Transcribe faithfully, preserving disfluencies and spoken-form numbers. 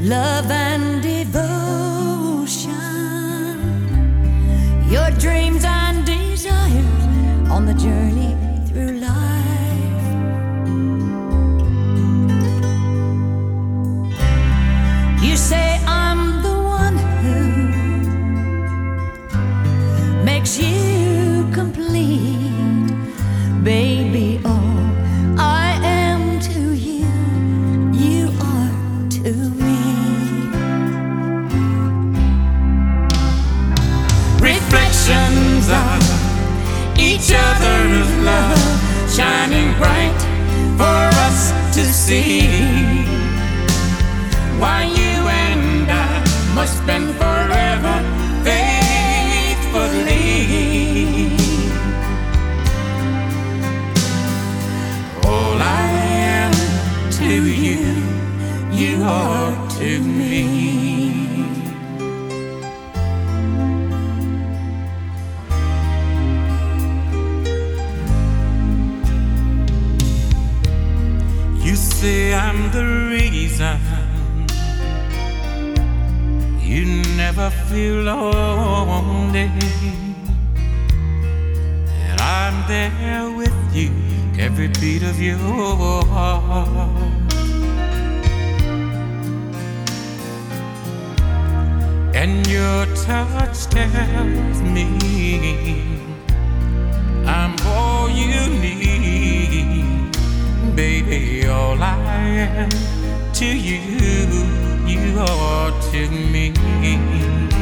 love and devotion, your dreams and desires on the journey through life. You say I'm the one who makes you complete, baby. All I am to you, you are to me. Reflections of each other's love, shining bright for us to see. Why you and I must spend forever faithfully. All I am to you, you are to me. You say I'm the reason you never feel lonely, and I'm there with you every beat of your heart. And your touch tells me I'm all you need, baby. All I am to you, you are to me.